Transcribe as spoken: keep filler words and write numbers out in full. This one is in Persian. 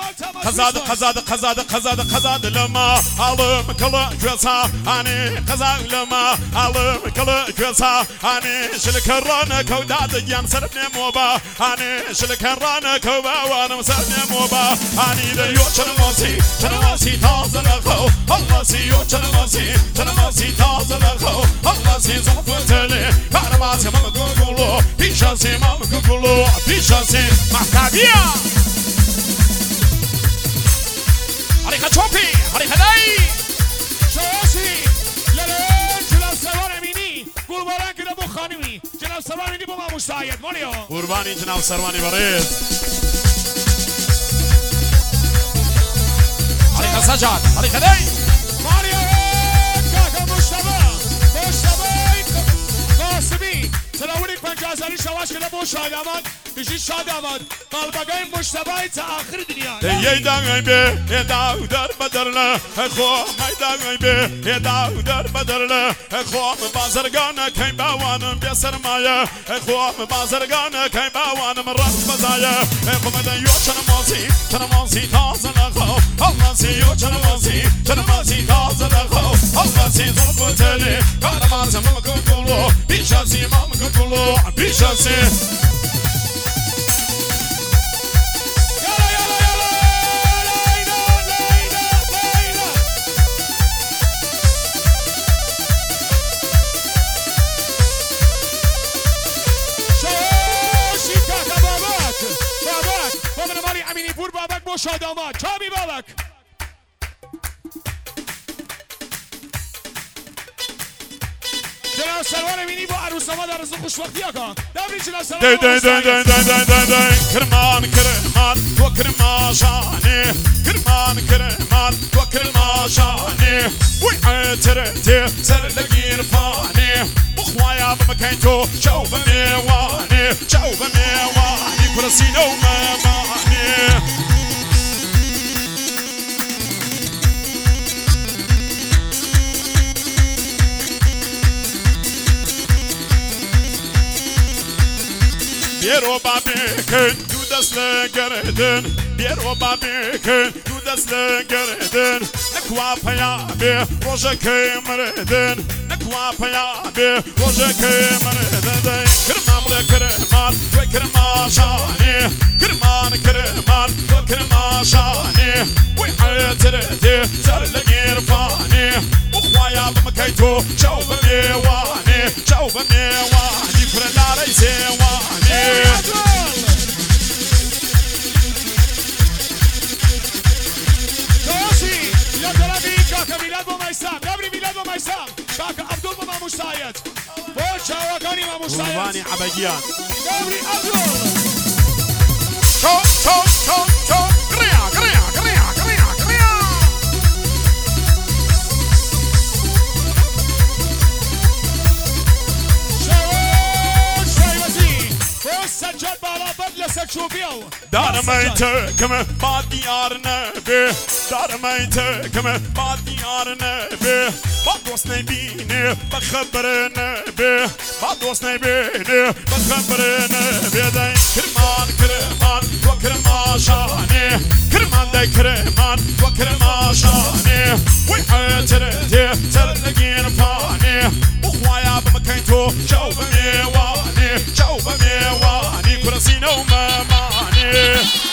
قزاد قزاد قزاد قزاد قزاد لما علم كل جوسا أني قزاد لما علم كل جوسا أني شلكرنا كوداد يان سرني موبا أني شلكرنا كوبا وانا سرني موبا أني ديوشن موسي شنوسي تازن خو الله سيو شنوسي شنوسي تازن خو الله سي زوفتلي كارماسي مام كوكولو بيشاسي مام كوكولو بيشاسي محكابيا حريقة شوبي حريقة داي شواشي للين جناب سروان امینی قربان كده بو خانمي جناب سروان امینی با ما مشاهد ماريو قرباني جناب سرواني بريد حريقة سجاد حريقة داي ماريو كاكا مشتبه مشتبه قاسمی سلاوری پنجازاری شواش كده بو شاهد آمد بيجي شاد آمد قلبگای مشتبه تا آخر دنیا یه دنگای به یه داو در بدرله خو مای دنگای به یه داو در بدرله خو بازرگان کی باوانم بی سرمایه خو بازرگان کی باوانم راست بزایه خو مدن یو چن مازی چن مازی تازه نخو الله سی یو چن مازی چن مازی تازه نخو الله سی زلف تلی کارماز مام کوکولو بیشاسی مام کوکولو بیشاسی بابک با شاد آمد چابی بابک جناب سروان امینی با عروس آمد عروس خوشبختی آقا دبری جناب سروان دای دای دای دای دای دای دای کرمان کرمان و کرماشانی کرمان کرمان و کرماشانی وی عترتی سر لگیر فانی بخوایا بمکین تو شو بمیوانی شو بمیوانی کرسینو ممانی بیرو بابی کن تو دست لگردن بیرو بابی کن تو دست لگردن نکوا پیامی روژه که مردن نکوا پیامی روژه که مردن کرمان کرمان و کرماشانی کرمان کرمان و کرماشانی وی عترتی سر لگیر فانی بخوایا بمکی تو شو بمیوانی شو بمیوانی پرداری زیوانی توشي يا ترابي كاكا ميلاد با ميسام دبري ميلاد با ميسام كاكا عبدول با مشتايد بوشا وكاني ما مشتايد قرباني عبديان دبري عبدول شو شو شو شو قريا قريا قريا قريا قريا شوش شويبزي بوش سجاد بالا بدل سكشوفيو دار ميت كم بعد ديار نبي دار ميت كم بعد ديار نبي بعد وصل نبيني بخبر نبي بعد وصل نبيني بخبر نبي داي كرمان كرمان وكرماشاني كرمان داي كرمان وكرماشاني وحياتي تلقين فاني بخوايا بمكينتو شو بميواني شو بميواني كرسينو مماني